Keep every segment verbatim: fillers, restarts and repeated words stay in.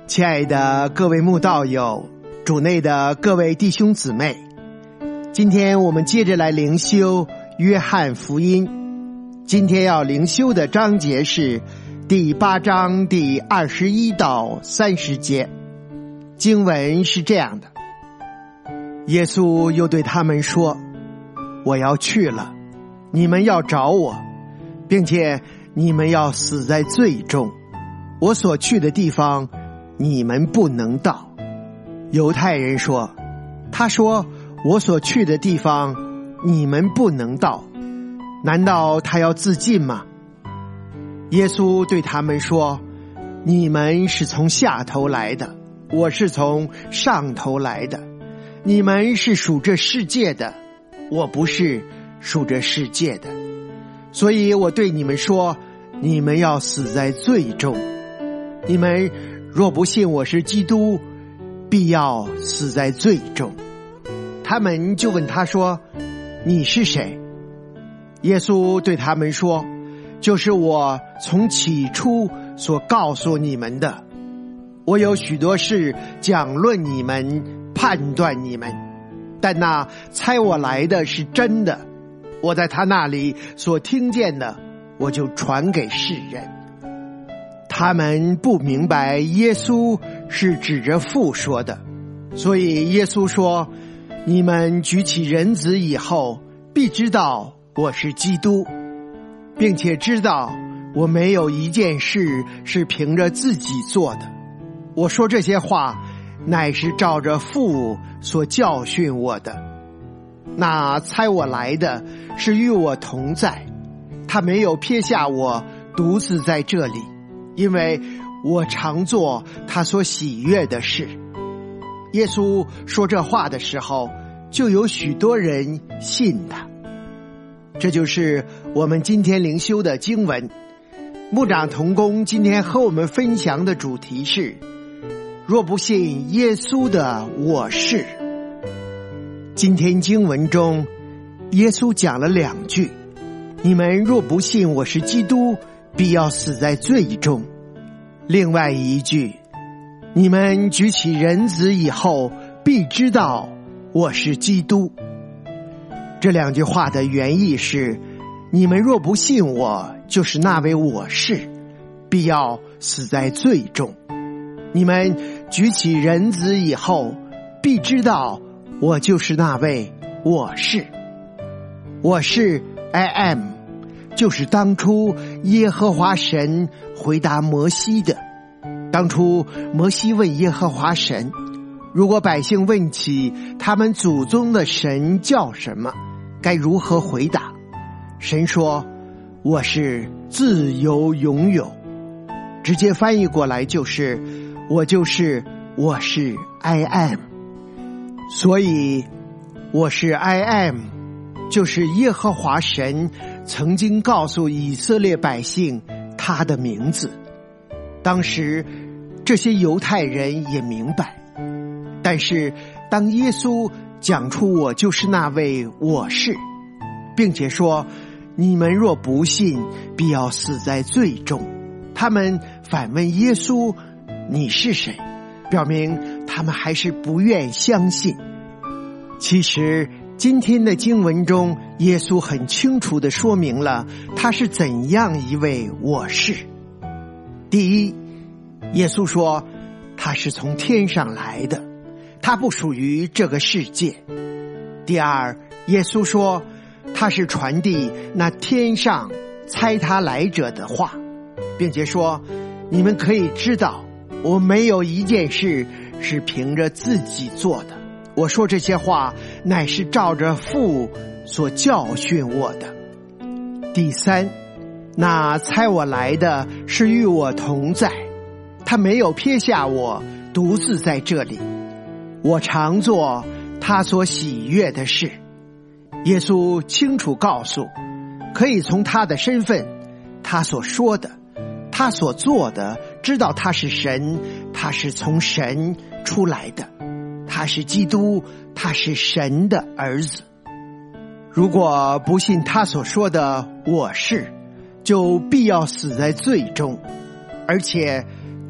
亲爱的各位慕道友，主内的各位弟兄姊妹，今天我们接着来灵修约翰福音。今天要灵修的章节是第八章第二十一到三十节。经文是这样的：耶稣又对他们说，我要去了，你们要找我，并且你们要死在罪中，我所去的地方你们不能到。犹太人说，他说我所去的地方你们不能到，难道他要自尽吗？耶稣对他们说，你们是从下头来的，我是从上头来的。你们是属这世界的，我不是属这世界的。所以我对你们说，你们要死在罪中。你们若不信我是基督，必要死在罪中。他们就问他说，你是谁？耶稣对他们说，就是我从起初所告诉你们的。我有许多事讲论你们，判断你们，但那差我来的是真的，我在他那里所听见的，我就传给世人。他们不明白耶稣是指着父说的，所以耶稣说，你们举起人子以后，必知道我是基督，并且知道我没有一件事是凭着自己做的。我说这些话，乃是照着父所教训我的。那差我来的是与我同在，他没有撇下我独自在这里，因为我常做他所喜悦的事。耶稣说这话的时候，就有许多人信他。这就是我们今天灵修的经文。牧长同工今天和我们分享的主题是，若不信耶稣的我是。今天经文中，耶稣讲了两句，你们若不信我是基督，必要死在罪中。另外一句，你们举起人子以后，必知道我是基督。这两句话的原意是，你们若不信我，就是那位我是，必要死在罪中。你们举起人子以后，必知道我就是那位我是。我是 I am， 就是当初耶和华神回答摩西的。当初摩西问耶和华神，如果百姓问起他们祖宗的神叫什么，该如何回答？神说，我是自由永有。直接翻译过来就是我就是我是 I am。 所以我是 I am 就是耶和华神曾经告诉以色列百姓他的名字。当时这些犹太人也明白，但是当耶稣讲出我就是那位我是，并且说你们若不信，必要死在罪中，他们反问耶稣，你是谁？表明他们还是不愿相信。其实今天的经文中，耶稣很清楚地说明了他是怎样一位我是。第一，耶稣说他是从天上来的，他不属于这个世界。第二，耶稣说他是传递那天上差他来者的话，并且说你们可以知道我没有一件事是凭着自己做的，我说这些话乃是照着父所教训我的。第三，那差我来的是与我同在，他没有撇下我独自在这里，我常做他所喜悦的事。耶稣清楚告诉，可以从他的身份，他所说的，他所做的，知道他是神，他是从神出来的，他是基督，他是神的儿子。如果不信他所说的我是，就必要死在罪中，而且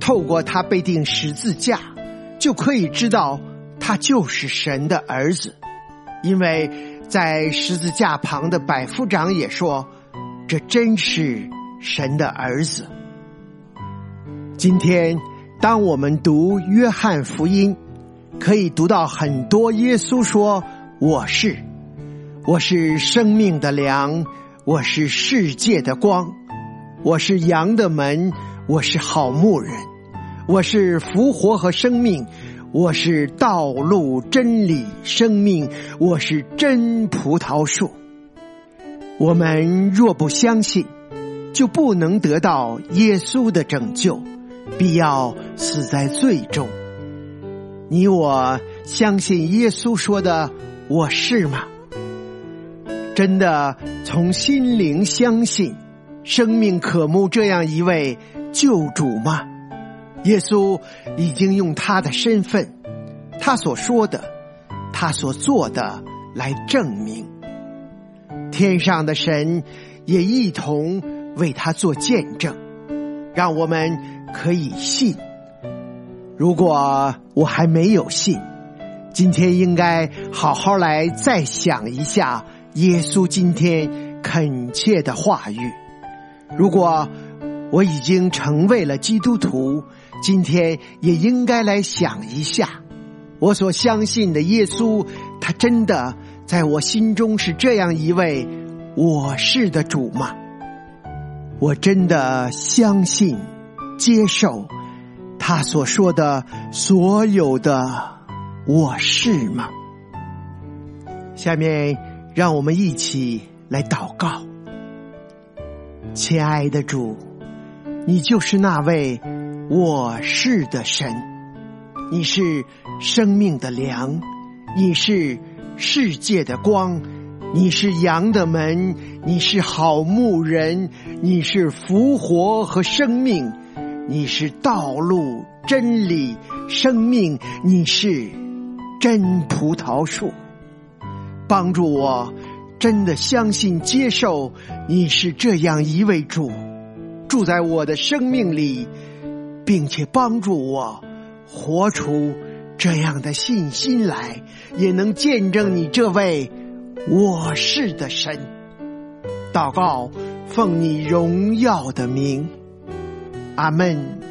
透过他被钉十字架，就可以知道他就是神的儿子。因为在十字架旁的百夫长也说，这真是神的儿子。今天当我们读约翰福音，可以读到很多耶稣说，我是我是生命的粮，我是世界的光，我是羊的门，我是好牧人，我是复活和生命，我是道路真理生命，我是真葡萄树。我们若不相信，就不能得到耶稣的拯救，必要死在罪中。你我相信耶稣说的我是吗？真的从心灵相信生命渴慕这样一位救主吗？耶稣已经用他的身份，他所说的，他所做的来证明。天上的神也一同为他做见证，让我们可以信。如果我还没有信，今天应该好好来再想一下耶稣今天恳切的话语。如果我已经成为了基督徒，今天也应该来想一下，我所相信的耶稣，他真的在我心中是这样一位我是的主吗？我真的相信接受他所说的所有的我是吗？下面让我们一起来祷告。亲爱的主，你就是那位我是的神，你是生命的粮，你是世界的光，你是羊的门，你是好牧人，你是复活和生命，你是道路真理生命，你是真葡萄树。帮助我真的相信接受你是这样一位主，住在我的生命里，并且帮助我活出这样的信心来，也能见证你这位我是的神。祷告奉你荣耀的名，阿们。